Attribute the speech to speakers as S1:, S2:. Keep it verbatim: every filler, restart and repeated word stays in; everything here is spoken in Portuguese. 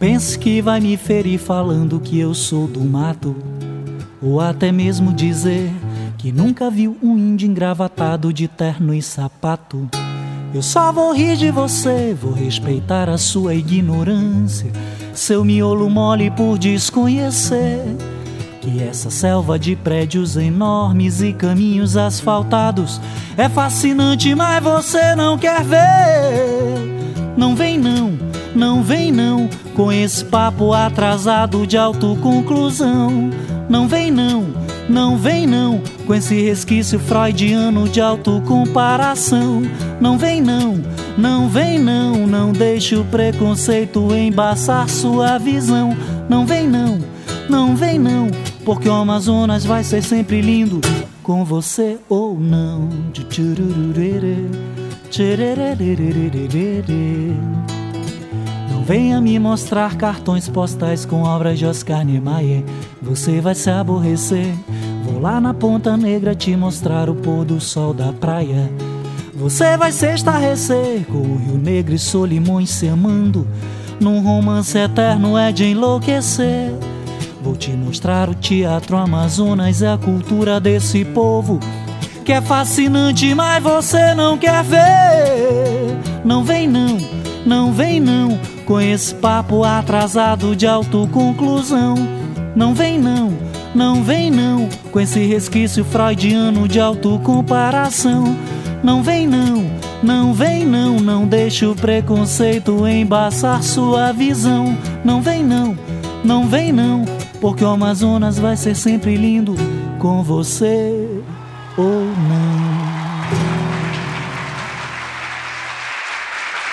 S1: pense que vai me ferir falando que eu sou do mato, ou até mesmo dizer que nunca viu um índio engravatado de terno e sapato. Eu só vou rir de você, vou respeitar a sua ignorância, seu miolo mole por desconhecer que essa selva de prédios enormes e caminhos asfaltados é fascinante, mas você não quer ver. Não vem não, não vem não, com esse papo atrasado de autoconclusão. Não vem não, não vem não, com esse resquício freudiano de autocomparação. Não vem não, não vem não, não deixe o preconceito embaçar sua visão. Não vem não, não vem não, porque o Amazonas vai ser sempre lindo, com você ou não. Não venha me mostrar cartões postais com obras de Oscar Niemeyer, você vai se aborrecer. Vou lá na Ponta Negra te mostrar o pôr do sol da praia, você vai se estarrecer com o Rio Negro e Solimões se amando, num romance eterno é de enlouquecer. Vou te mostrar o Teatro Amazonas e a cultura desse povo, que é fascinante, mas você não quer ver. Não vem não, não vem não, com esse papo atrasado de autoconclusão. Não vem não, não vem não, com esse resquício freudiano de autocomparação. Não vem não, não vem não, não deixe o preconceito embaçar sua visão. Não vem não, não vem não, porque o Amazonas vai ser sempre lindo, com você ou não.